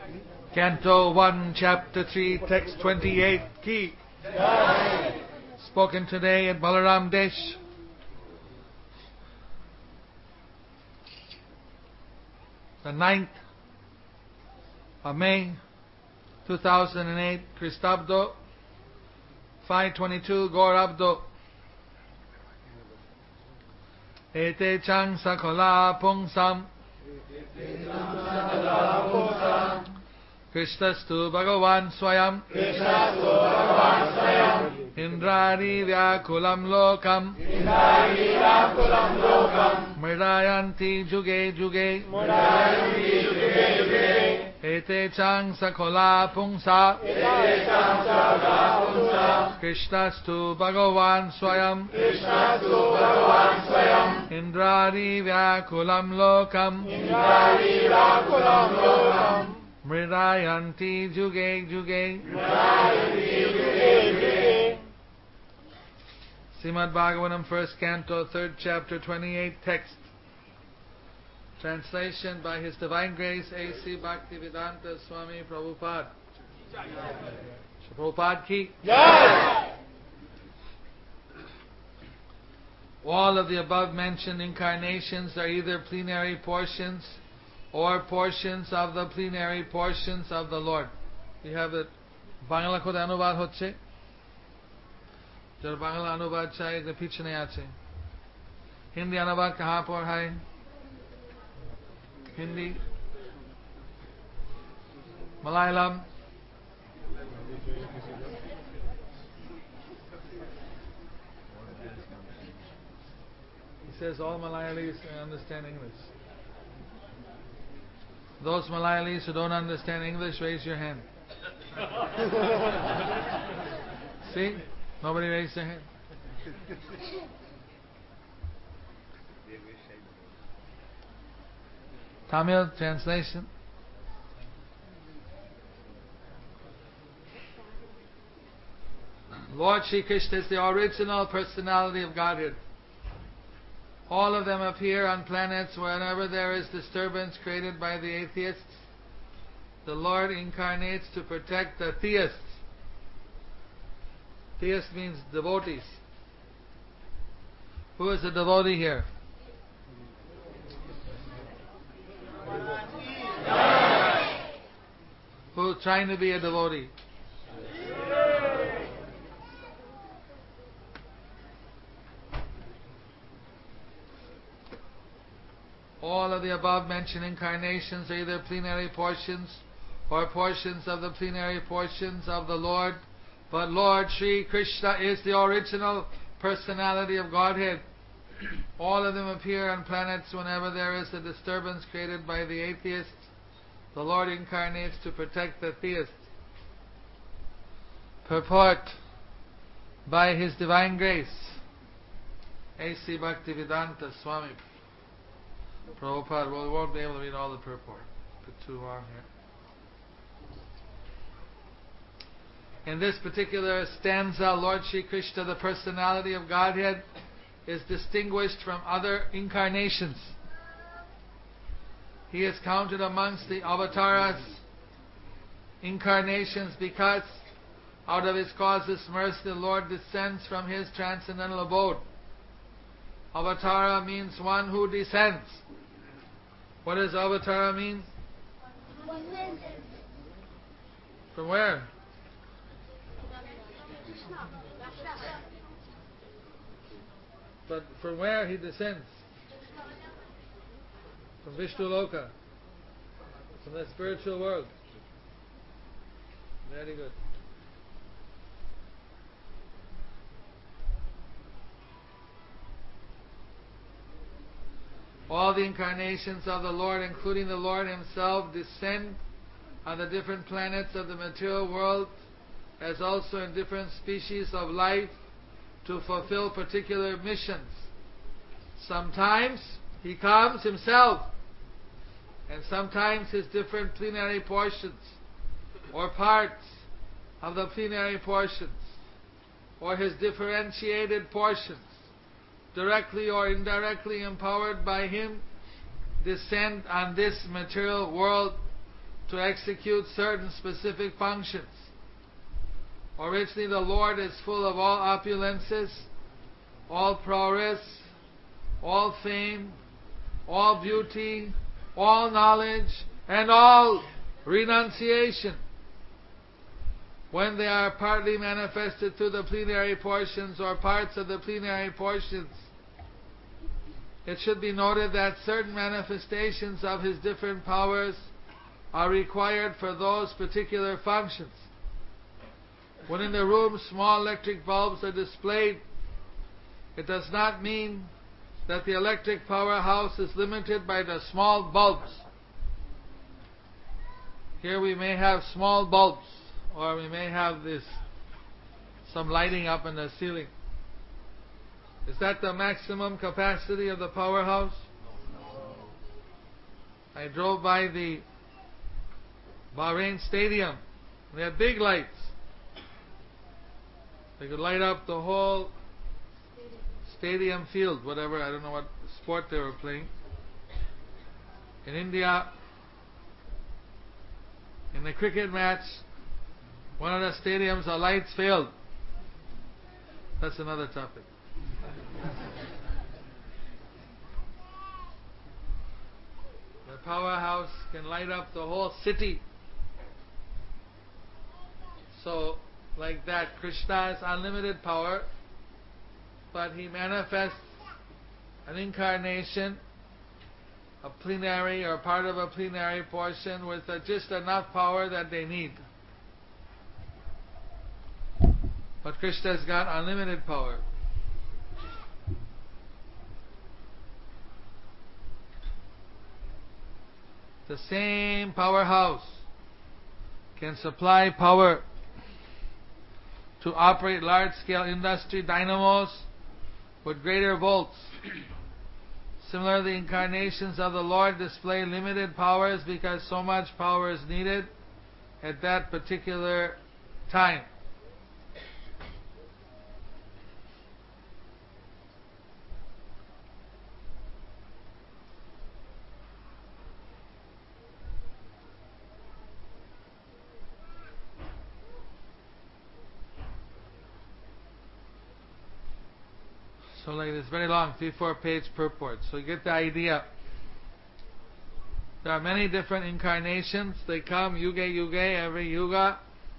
Canto 1, Chapter 3, Text 28, Ki. Spoken today at Balaram Desh. The 9th of May, 2008, Christabdo, 522, Gaurabdo. Ete chang sakola pungsam Krishnastu Bhagavan Swayam Indrani Vyakulam Lokam Mridayanti Juge Juge Ete chang sakola pungsa Krishnastu Bhagavan Swayam Indrani Vyakulam Lokam Mridayanti Juge Juge. Srimad Bhagavatam, 1st Canto, 3rd Chapter, 28 Text. Translation by His Divine Grace A.C. Bhaktivedanta Swami Prabhupada. Prabhupada Ki. All of the above mentioned incarnations are either plenary portions or portions of the plenary portions of the Lord. We have it. Bangla khode anubad hocche. Jar Bangla anubad chahiye ekde pichne ache. Hindi anubad kahan par hai? Hindi, Malayalam, he says all Malayalis understand English. Those Malayalis who don't understand English, raise your hand. See? Nobody raised their hand. Tamil translation. Lord Shri Krishna is the original personality of Godhead. All of them appear on planets whenever there is disturbance created by the atheists. The Lord incarnates to protect the theists. Theist means devotees. Who is a devotee here? Who's trying to be a devotee? All of the above mentioned incarnations are either plenary portions or portions of the plenary portions of the Lord. But Lord Shri Krishna is the original personality of Godhead. All of them appear on planets whenever there is a disturbance created by the atheists. The Lord incarnates to protect the theists. Purport by His Divine Grace A.C. Bhaktivedanta Swami Prabhupada. Well, we won't be able to read all the purport. Put too long here. In this particular stanza, Lord Shri Krishna, the personality of Godhead, is distinguished from other incarnations. He is counted amongst the avatars, incarnations, because out of His causeless mercy the Lord descends from His transcendental abode. Avatara means one who descends. What does avatara mean? From where? But from where He descends? From Vishnu Loka, from the spiritual world. Very good. All the incarnations of the Lord, including the Lord Himself, descend on the different planets of the material world, as also in different species of life, to fulfill particular missions. Sometimes He comes Himself, and sometimes His different plenary portions or parts of the plenary portions, or His differentiated portions, directly or indirectly empowered by Him, descend on this material world to execute certain specific functions. Originally the Lord is full of all opulences, all prowess, all fame, all beauty, all knowledge, and all renunciation. When they are partly manifested through the plenary portions or parts of the plenary portions, it should be noted that certain manifestations of His different powers are required for those particular functions. When in the room small electric bulbs are displayed, it does not mean that the electric powerhouse is limited by the small bulbs. Here we may have small bulbs, or we may have some lighting up in the ceiling. Is that the maximum capacity of the powerhouse? I drove by the Bahrain Stadium. They had big lights. They could light up the whole stadium field, whatever, I don't know what sport they were playing. In India, in the cricket match, one of the stadiums, the lights failed. That's another topic. The powerhouse can light up the whole city. So, like that, Krishna has unlimited power, but He manifests an incarnation, a plenary or part of a plenary portion with just enough power that they need. But Krishna's got unlimited power. The same powerhouse can supply power to operate large-scale industry dynamos with greater volts. Similarly, incarnations of the Lord display limited powers because so much power is needed at that particular time. So like this very long, 3-4 page purport. So you get the idea. There are many different incarnations. They come yuge, every yuga.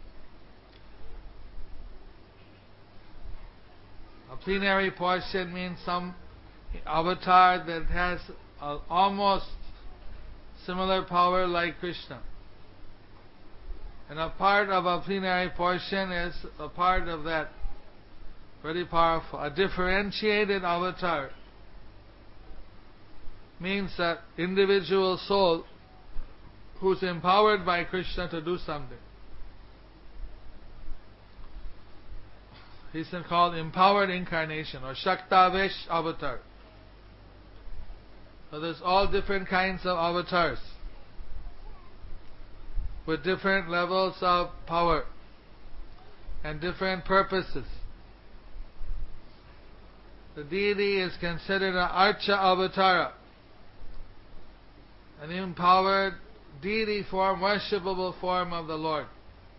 A plenary portion means some avatar that has almost similar power like Krishna. And a part of a plenary portion is a part of that. Very powerful. A differentiated avatar means that individual soul who's empowered by Krishna to do something. He's called empowered incarnation or Shaktavesh avatar. So there's all different kinds of avatars with different levels of power and different purposes. The deity is considered an Archa Avatara, an empowered deity form, worshipable form of the Lord.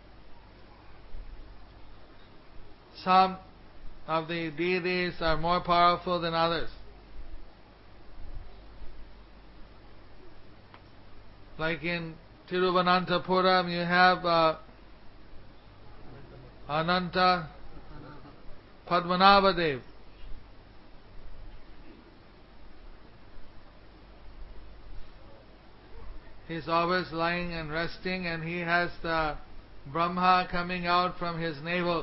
Some of the deities are more powerful than others. Like in Tiruvananthapuram, you have Ananta Padmanabhadev. He's always lying and resting, and he has the Brahma coming out from his navel.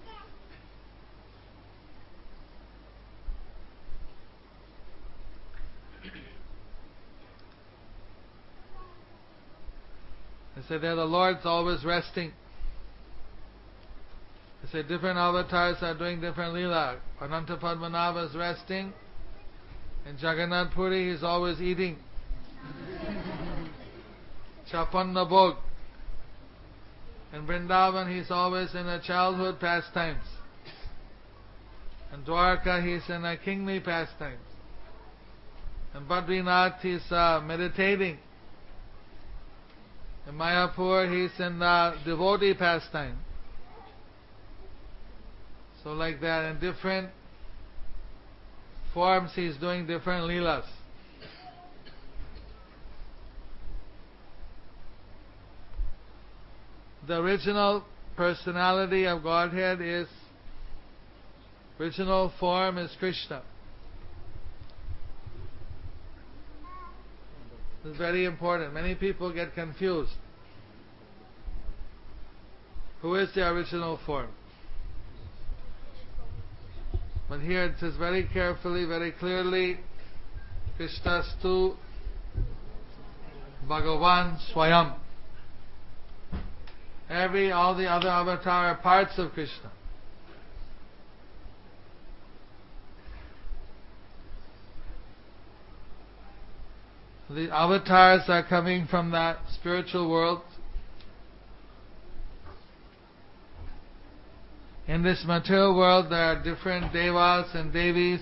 They say there the Lord's always resting. They say different avatars are doing different leela. Ananta Padmanabha is resting. In Jagannath Puri he's always eating. Chapanna Bhog. In Vrindavan he's always in the childhood pastimes. In Dwarka he's in the kingly pastimes. In Badrinath he's meditating. In Mayapur, he's in the devotee pastime. So like that, in different forms he's doing different leelas. The original personality of Godhead is, original form is Krishna. This is very important. Many people get confused. Who is the original form? But here it says very carefully, very clearly, Krishnastu Bhagavan Swayam. All the other avatars are parts of Krishna. The avatars are coming from that spiritual world. In this material world, there are different devas and devis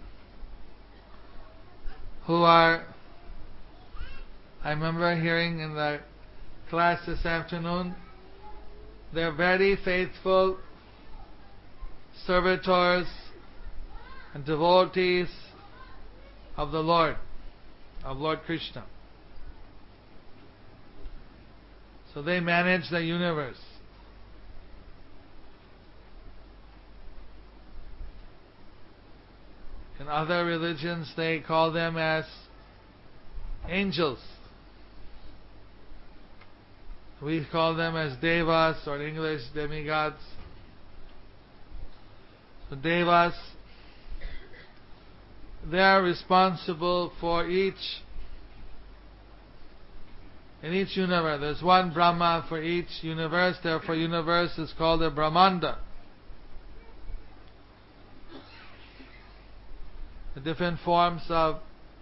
who are, I remember hearing in the class this afternoon, they're very faithful servitors and devotees of the Lord, of Lord Krishna. So they manage the universe. In other religions, they call them as angels. We call them as devas, or in English, demigods. So devas, they are responsible for in each universe. There's one Brahma for each universe, therefore universe is called a Brahmanda. The different forms of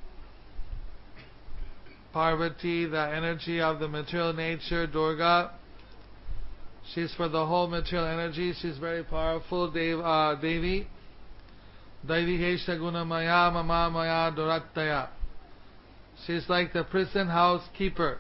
Parvati, the energy of the material nature, Durga, she's for the whole material energy, she's very powerful, Devi. Devi Hesha Guna Maya Mama Maya Durattaya. She's like the prison house keeper.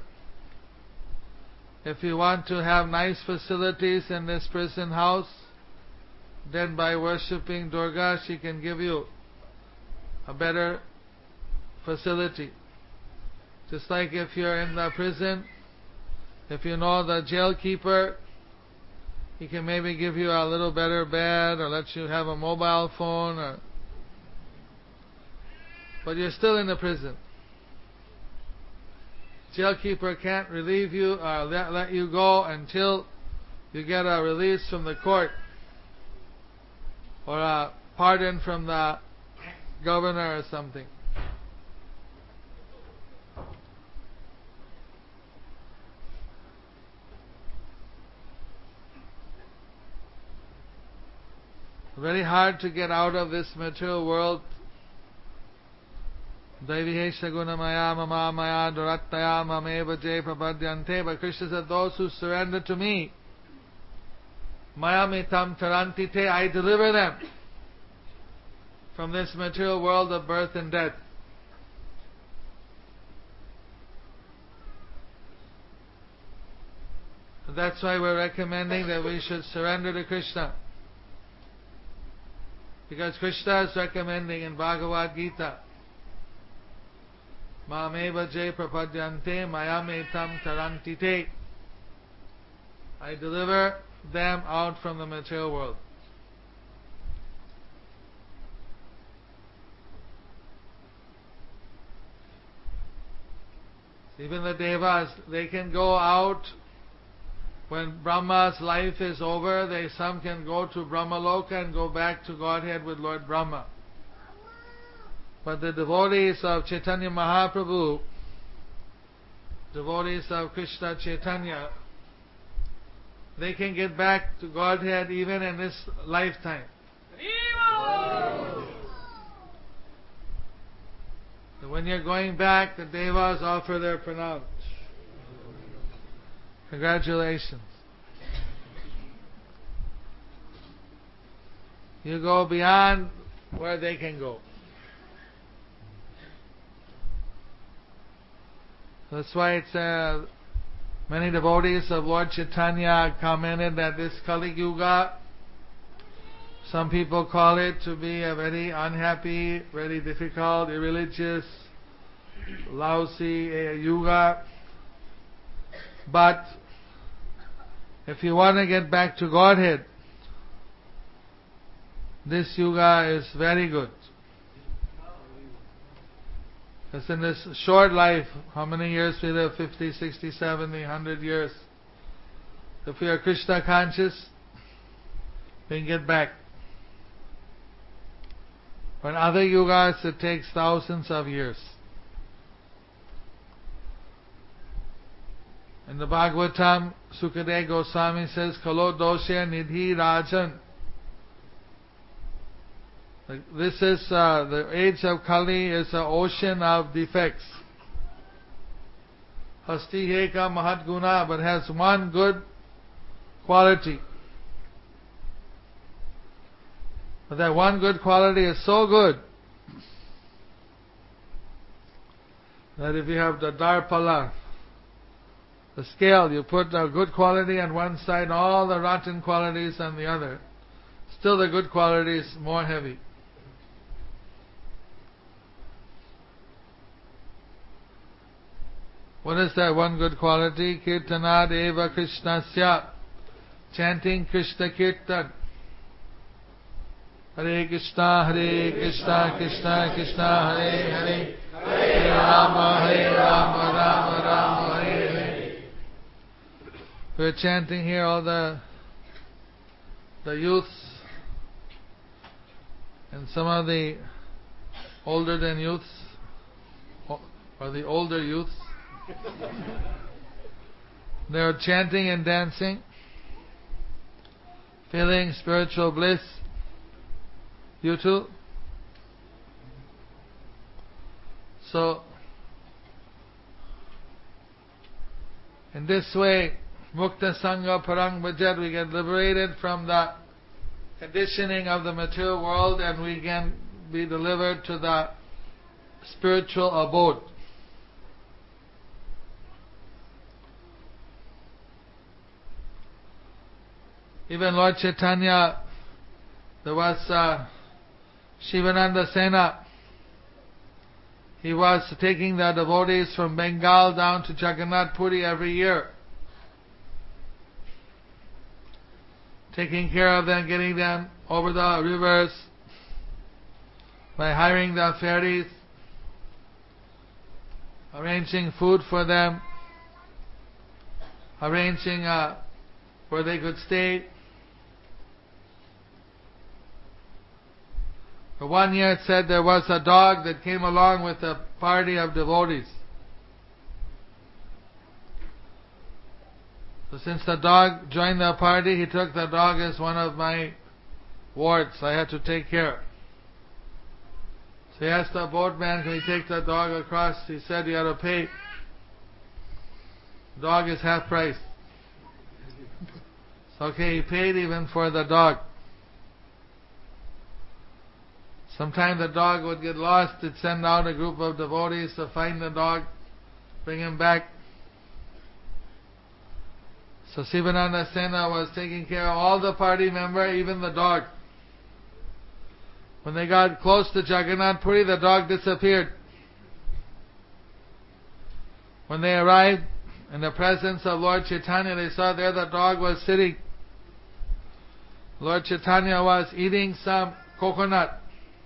If you want to have nice facilities in this prison house, then by worshipping Durga, she can give you a better facility. Just like if you're in the prison, if you know the jail keeper, he can maybe give you a little better bed or let you have a mobile phone, but you're still in the prison. Jailkeeper can't relieve you or let you go until you get a release from the court or a pardon from the governor or something. Very hard to get out of this material world. Devi Hesha Guna Maya Mama Maya Durattaya Mameva Jay Prapadyante. But Krishna said, those who surrender to me, Maya Mitam Tarantite, I deliver them from this material world of birth and death. That's why we're recommending that we should surrender to Krishna. Because Krishna is recommending in Bhagavad Gita, Mameva Jay Prapadyante Mayametam Tarantite. I deliver them out from the material world. Even the devas, they can go out when Brahma's life is over. Some can go to Brahmaloka and go back to Godhead with Lord Brahma. But the devotees of Chaitanya Mahaprabhu, devotees of Krishna Chaitanya, they can get back to Godhead even in this lifetime. So when you're going back, the devas offer their pranams. Congratulations. You go beyond where they can go. That's why it's Many devotees of Lord Chaitanya commented that this Kali Yuga, some people call it to be a very unhappy, very difficult, irreligious, lousy yuga. But if you want to get back to Godhead, this yuga is very good. Because in this short life, how many years we live? 50, 60, 70, 100 years. If we are Krishna conscious, we can get back. But in other yugas, it takes thousands of years. In the Bhagavatam, Sukadeva Goswami says, Kalo doshe nidhi rajan. This is the age of Kali is an ocean of defects. Hasti heka mahat guna, but has one good quality. But that one good quality is so good that if you have the darpala, the scale, you put the good quality on one side, all the rotten qualities on the other, still the good quality is more heavy. What is that one good quality? Kirtanad eva Krishnasya. Chanting Krishna Kirtan. Hare Krishna, Krishna Krishna, Hare Hare. Hare Rama, Rama Rama, Hare Hare. We're chanting here all the youths and some of the older than youths, or the older youths. They are chanting and dancing, feeling spiritual bliss. You too? So, in this way, Mukta Sangha Parang Bhajan, we get liberated from the conditioning of the material world and we can be delivered to the spiritual abode. Even Lord Chaitanya, there was Shivananda Sena. He was taking the devotees from Bengal down to Jagannath Puri every year, taking care of them, getting them over the rivers by hiring the ferries, arranging food for them, arranging where they could stay. For 1 year it said there was a dog that came along with a party of devotees. So since the dog joined the party, he took the dog as one of my wards. I had to take care. So he asked the boatman, can he take the dog across? He said, you have to pay. Dog is half price. So okay, he paid even for the dog. Sometimes the dog would get lost. They'd send out a group of devotees to find the dog, bring him back. So Sivananda Sena was taking care of all the party members, even the dog. When they got close to Jagannath Puri, the dog disappeared. When they arrived in the presence of Lord Chaitanya, they saw there the dog was sitting. Lord Chaitanya was eating some coconut,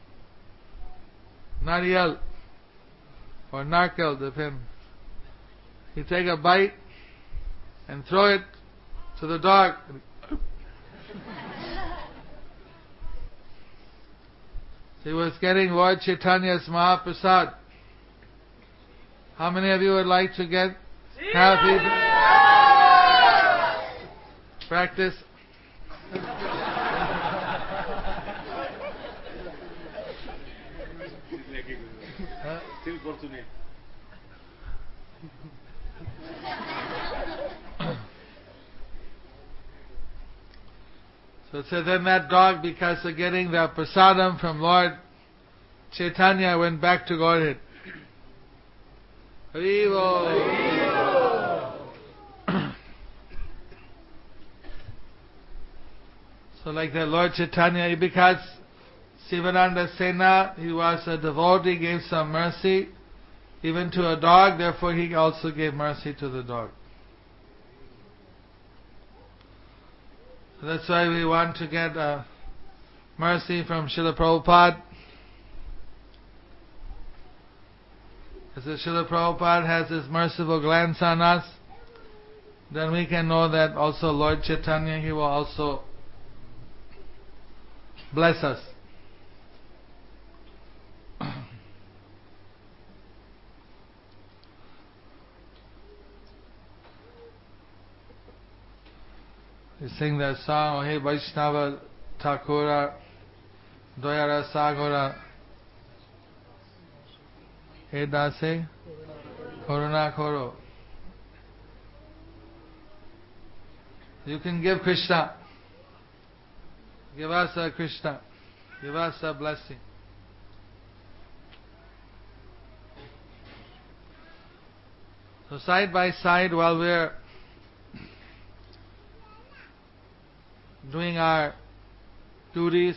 nariyal or narkel, depends. He'd take a bite and throw it to the dog. He was getting Lord Chaitanya's Mahaprasad. How many of you would like to get happy? Practice. So it said then that dog, because of getting the prasadam from Lord Chaitanya, went back to Godhead. Haribo. So like the Lord Chaitanya, because Sivananda Sena, he was a devotee, gave some mercy even to a dog, therefore he also gave mercy to the dog. So that's why we want to get mercy from Srila Prabhupada. Because Srila Prabhupada has His merciful glance on us, then we can know that also Lord Chaitanya, He will also bless us. We sing that song, O Hey Vaishnava Thakura Doyara Sagora Hey Dase Karuna Koro. You can give Krishna. Give us a Krishna. Give us a blessing. So side by side, while we're doing our duties,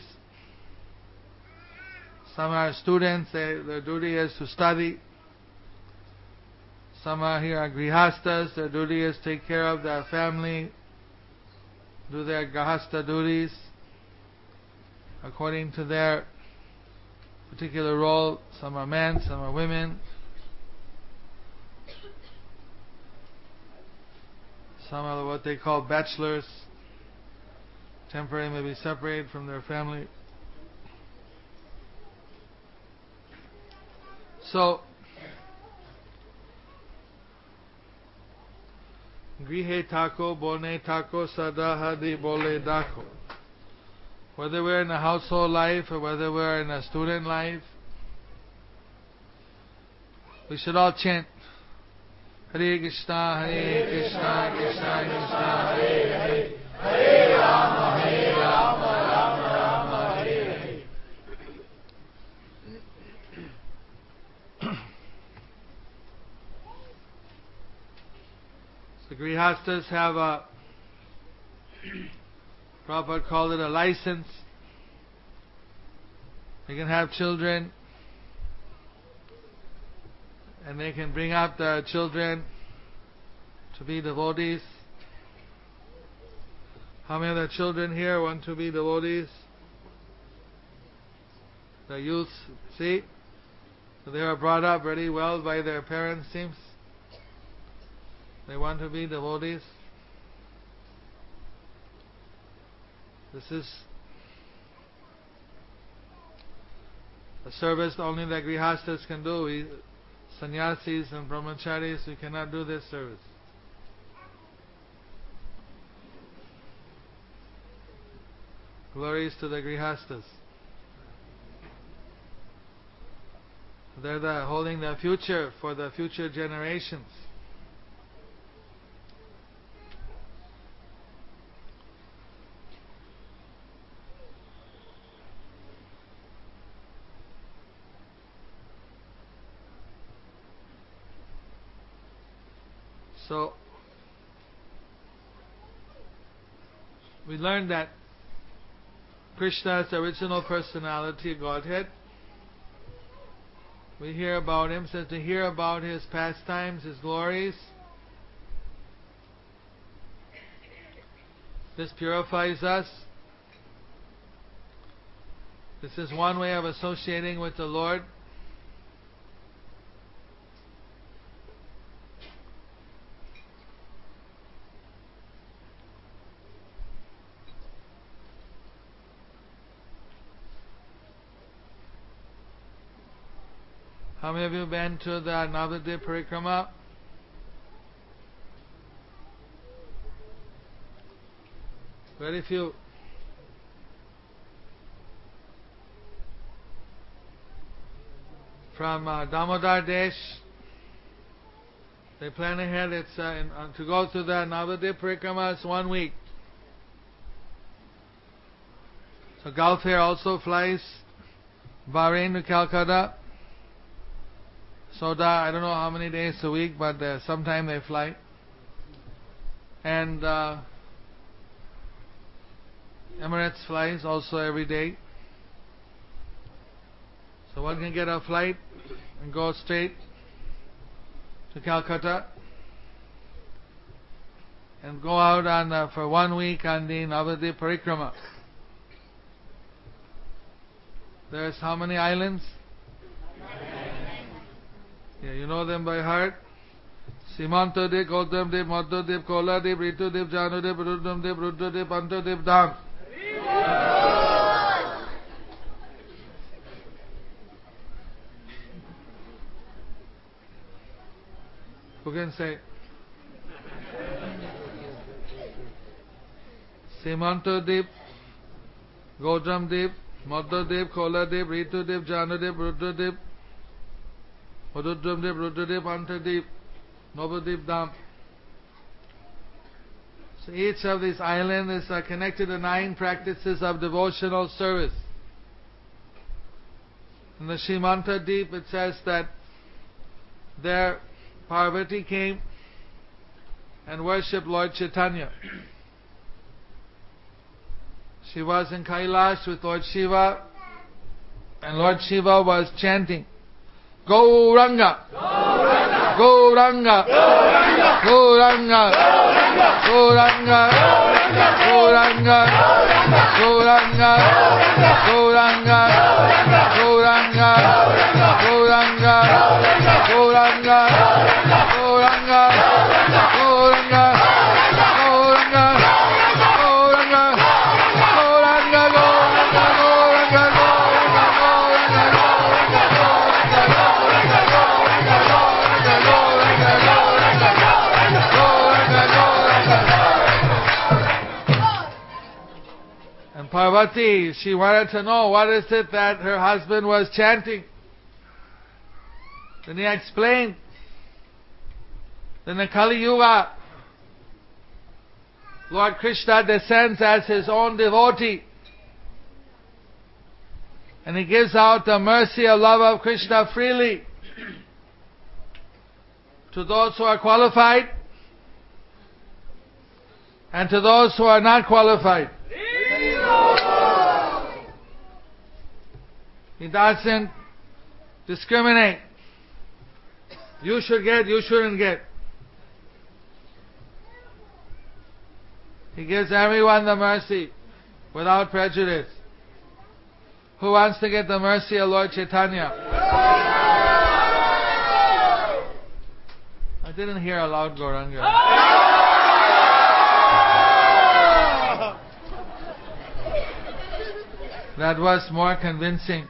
some are students, their duty is to study. Some are here are grihastas, their duty is to take care of their family, do their grihasta duties according to their particular role. Some are men, some are women. Some are what they call bachelors, temporarily maybe separated from their family. So, grihe tako, bone tako, sadahadi bole dako. Whether we're in a household life or whether we're in a student life, we should all chant Hare Krishna, Hare Krishna, Krishna Krishna, Hare Hare, Hare Rama, Hare Rama, Rama Rama, Hare Hare. So grihastas have a, Prabhupada called it a license. They can have children, and they can bring up their children to be devotees. How many of the children here want to be devotees? The youth, see? So they are brought up very well by their parents, seems. They want to be devotees. This is a service only that grihastas can do. We, sannyasis and brahmacharis, we cannot do this service. Glories to the grihastas. They're holding the future for the future generations. So, we learned that Krishna is the original personality, Godhead. We hear about Him, so to hear about His pastimes, His glories, this purifies us. This is one way of associating with the Lord. How many of you been to the Navadvip Parikrama? Very few. From Damodar Desh, they plan ahead. It's to go to the Navadvip Parikrama. It's 1 week. So Gulf Air also flies Bahrain to Calcutta. So I don't know how many days a week, but sometime they fly. And Emirates flies also every day. So one can get a flight and go straight to Calcutta and go out on for 1 week on the Navadip Parikrama. There's how many islands? Yeah, you know them by heart. Simantadip, Gauthamdip, Madhudip, Koladip, Ritudip, Janudip, Rudramdip, Rudradip, Antadip, Dham. Who can say? Simantadip, Gauthamdip, Madhudip, Koladip, Ritudip, Janudip, Rudradip, Rudramdip, Rudradip, Antadip, Navadip, Dham. So each of these islands is connected to 9 practices of devotional service. In the Shimanta Deep it says that there Parvati came and worshipped Lord Chaitanya. She was in Kailash with Lord Shiva, and Lord Shiva was chanting, Gauranga, Gauranga, Gauranga, Gauranga, Gauranga, Gauranga, Gauranga, Gauranga, Gauranga, Gauranga, Gauranga, Gauranga, Gauranga, Parvati, she wanted to know what is it that her husband was chanting. Then he explained. In the Kali Yuga, Lord Krishna descends as his own devotee. And he gives out the mercy and love of Krishna freely to those who are qualified and to those who are not qualified. He doesn't discriminate. You should get, you shouldn't get. He gives everyone the mercy without prejudice. Who wants to get the mercy of Lord Chaitanya? I didn't hear a loud Gauranga. That was more convincing.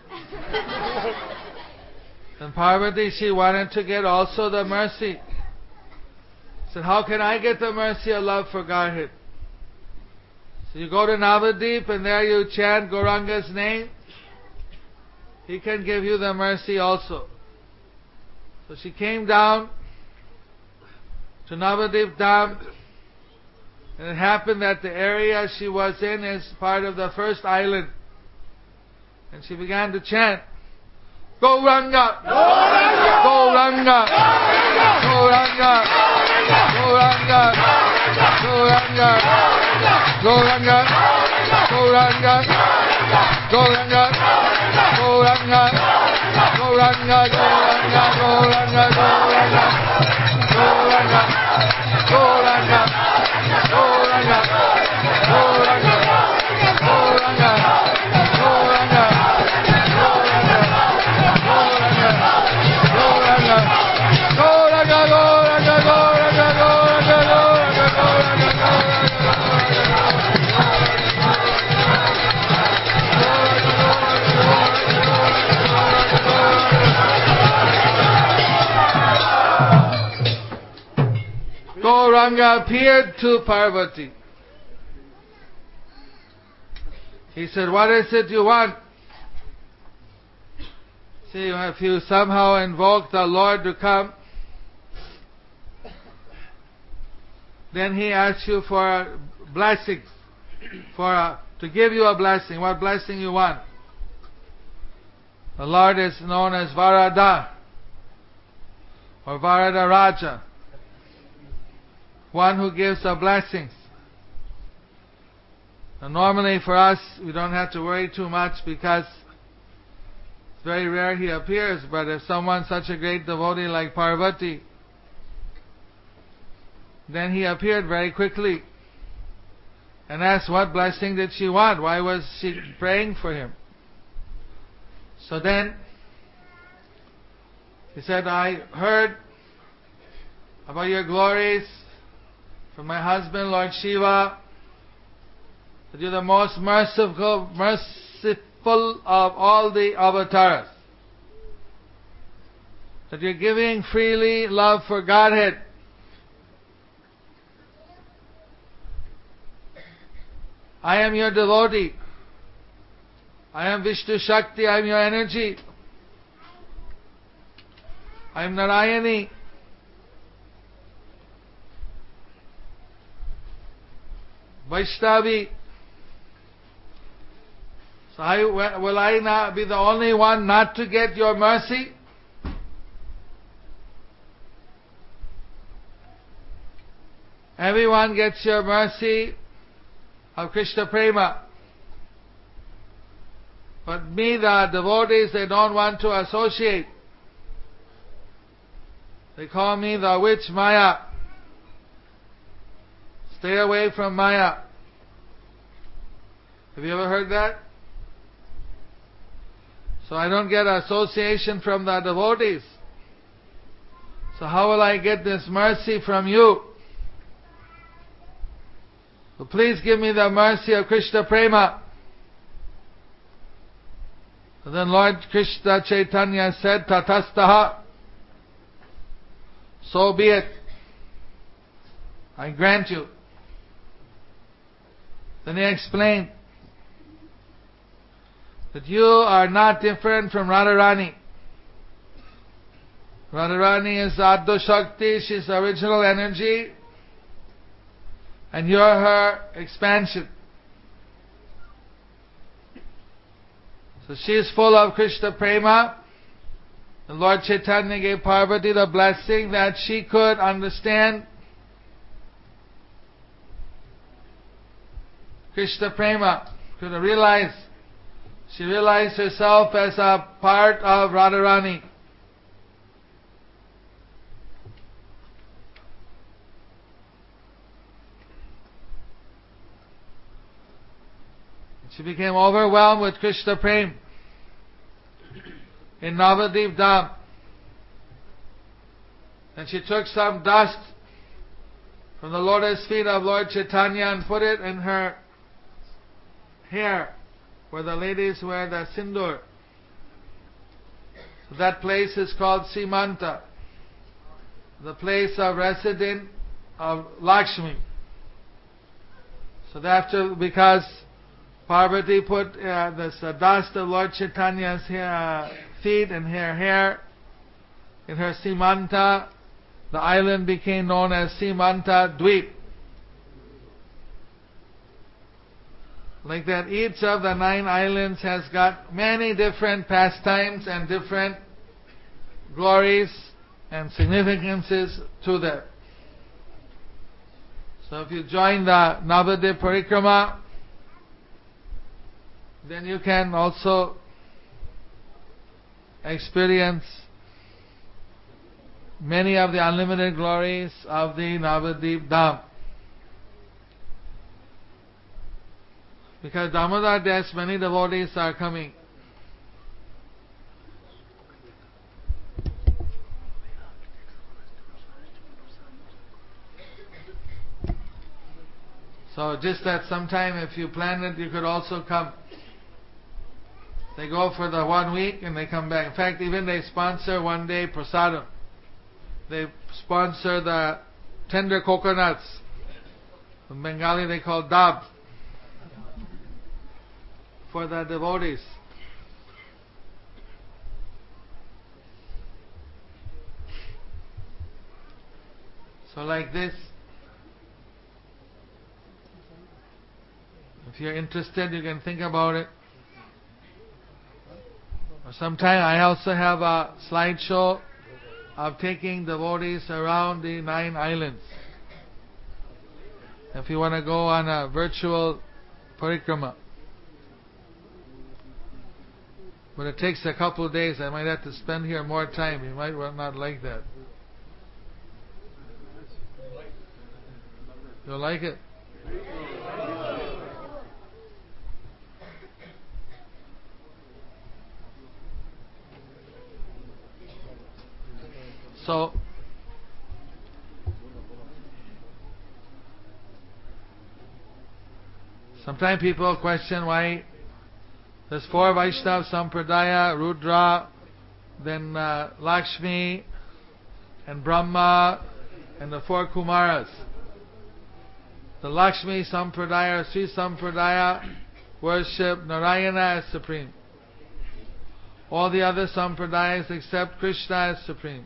And Parvati, she wanted to get also the mercy. Said, how can I get the mercy of love for Godhead? So you go to Navadip and there you chant Gauranga's name. He can give you the mercy also. So she came down to Navadip Dham. And it happened that the area she was in is part of the first island. And she began to chant, Gauranga, Gauranga, Gauranga, Gauranga, Gauranga, Gauranga, Gauranga, Gauranga, Gauranga, Gauranga, Gauranga, Gauranga, Gauranga, Gauranga, Gauranga, Gauranga, Gauranga, Gauranga appeared to Parvati. He said, what is it you want? See, if you somehow invoke the Lord to come, then He asks you for blessings, to give you a blessing. What blessing you want? The Lord is known as Varada or Varada Raja, one who gives the blessings. And normally for us, we don't have to worry too much because it's very rare he appears. But if someone's such a great devotee like Parvati, then he appeared very quickly and asked what blessing did she want? Why was she praying for him? So then he said, I heard about your glories from my husband, Lord Shiva, that you're the most merciful of all the avatars, that you're giving freely love for Godhead. I am your devotee. I am Vishnu Shakti, I am your energy. I am Narayani. Vaishnavi. So will I not be the only one not to get your mercy? Everyone gets your mercy of Krishna Prema. But me, the devotees, they don't want to associate. They call me the witch Maya. Stay away from Maya. Have you ever heard that? So I don't get association from the devotees. So how will I get this mercy from you? So please give me the mercy of Krishna Prema. So then Lord Krishna Chaitanya said, Tatastaha. So be it. I grant you. Then he explained that you are not different from Radharani. Radharani is Adya Shakti, she's the original energy, and you're her expansion. So she is full of Krishna Prema. And Lord Chaitanya gave Parvati the blessing that she could understand Krishna Prema, could realize. She realized herself as a part of Radharani. She became overwhelmed with Krishna Prema in Navadip Dham. And she took some dust from the lotus feet of Lord Chaitanya and put it in her hair, where the ladies wear the sindoor. So that place is called Simanta, the place of residence of Lakshmi. So because Parvati put this dust of Lord Chaitanya's feet and her hair in her Simanta, the island became known as Simanta Dweep. Like that, each of the 9 islands has got many different pastimes and different glories and significances to them. So if you join the Navadip Parikrama, then you can also experience many of the unlimited glories of the Navadip Dham. Because Damodar Das, many devotees are coming. So just that sometime if you plan it, you could also come. They go for the 1 week and they come back. In fact, even they sponsor one day prasadam. They sponsor the tender coconuts. In Bengali they call dab, for the devotees. So like this, if you're interested, you can think about it. Or sometime I also have a slideshow of taking devotees around the 9 islands. If you want to go on a virtual parikrama. But it takes a couple of days. I might have to spend here more time. You might not like that. You'll like it? So, sometimes people question why there's 4 Vaishnava Sampradaya, Rudra, then Lakshmi, and Brahma, and the 4 Kumaras. The Lakshmi Sampradaya, Sri Sampradaya, worship Narayana as supreme. All the other Sampradayas except Krishna as supreme.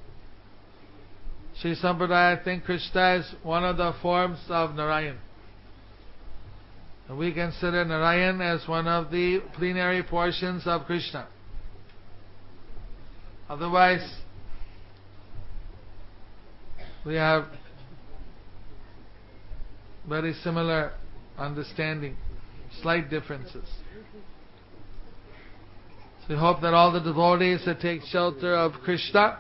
Sri Sampradaya think Krishna is one of the forms of Narayan. And we consider Narayan as one of the plenary portions of Krishna. Otherwise, we have very similar understanding, slight differences. So we hope that all the devotees that take shelter of Krishna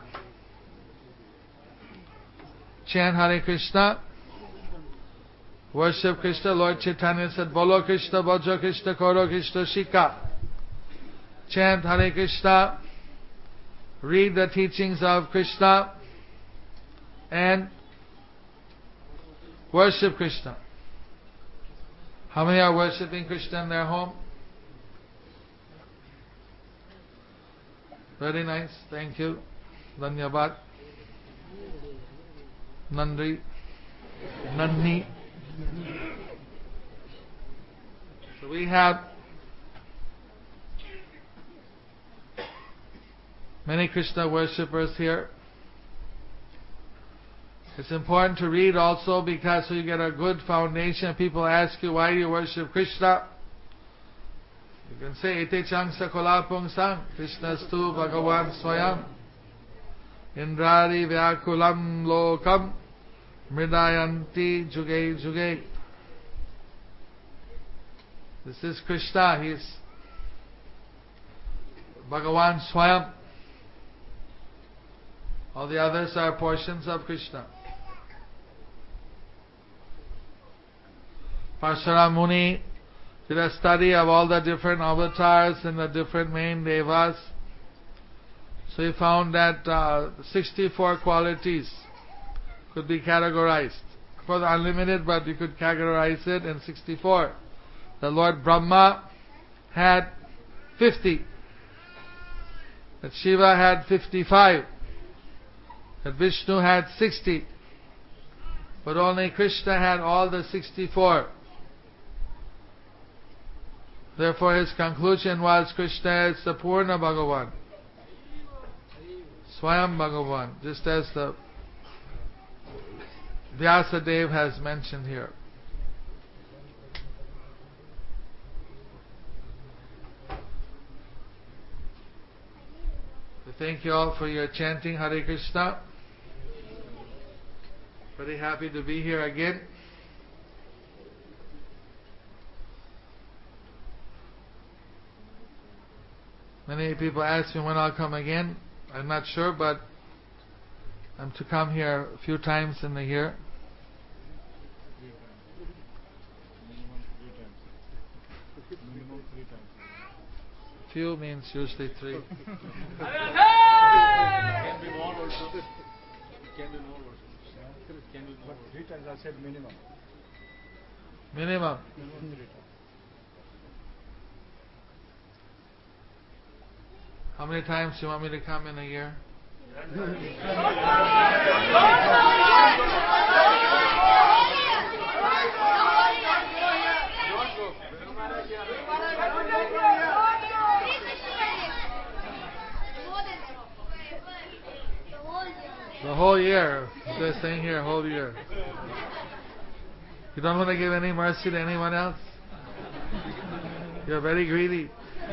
chant Hare Krishna, worship Krishna. Lord Chaitanya said, Bolo Krishna, Bhajo Krishna, Koro Krishna, Shika. Chant Hare Krishna, read the teachings of Krishna, and worship Krishna. How many are worshipping Krishna in their home? Very nice, thank you. Dhanyabad. Nandri. Nanni. So we have many Krishna worshippers here. It's important to read also because so you get a good foundation. People ask you, why do you worship Krishna? You can say, Ete changsa kolapung sang, Krishnastu Bhagavan Swayam, Indrari Vyakulam Lokam, Mridayanti Juge Juge. This is Krishna, he is Bhagavan Swayam. All the others are portions of Krishna. Parshara Muni did a study of all the different avatars and the different main devas. So he found that 64 qualities could be categorized. Of course, unlimited, but you could categorize it in 64. The Lord Brahma had 50. That Shiva had 55. That Vishnu had 60. But only Krishna had all the 64. Therefore his conclusion was Krishna is the Purna Bhagavan, Swayam Bhagavan, just as the Vyasadeva has mentioned here. We thank you all for your chanting Hare Krishna. Very happy to be here again. Many people ask me when I'll come again. I'm not sure, but I'm to come here a few times in the year. Few means usually 3. Can be more also. Can be more also. Can be more. 3 times I said minimum. Minimum. 3 times. How many times do you want me to come in a year? The whole year. They're saying here, whole year. You don't want to give any mercy to anyone else? You're very greedy.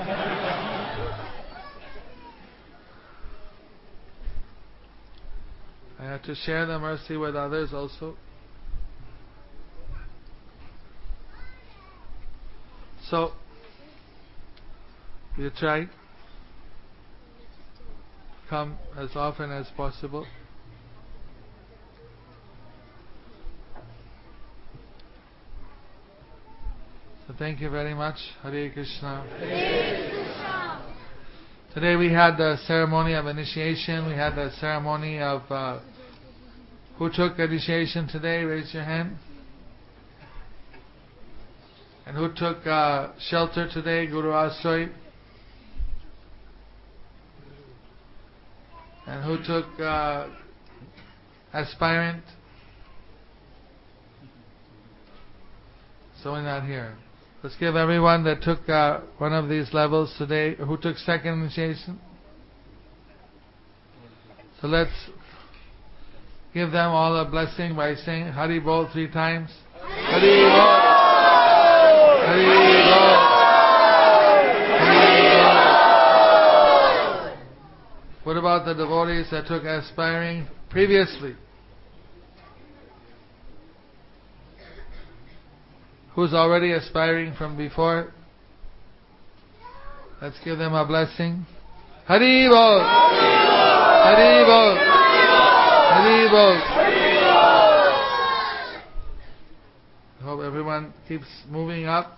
I have to share the mercy with others also. So, you try come as often as possible. So thank you very much. Hare Krishna. Hare Krishna. Today we had the ceremony of initiation. We had the ceremony of who took initiation today? Raise your hand. And who took shelter today? Guru Ashray. And who took aspirant? So we're not here. Let's give everyone that took one of these levels today. Who took second initiation? So let's give them all a blessing by saying Hari Bol 3 times. Hari Bol. Hari Bol. Hari Bol. What about the devotees that took aspiring previously? Who's already aspiring from before? Let's give them a blessing. Hari Bol. Hari Bol. Hari Bol. I hope everyone keeps moving up,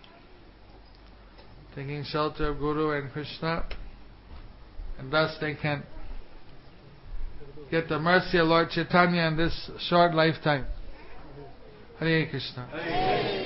taking shelter of Guru and Krishna, and thus they can get the mercy of Lord Chaitanya in this short lifetime. Hare Krishna.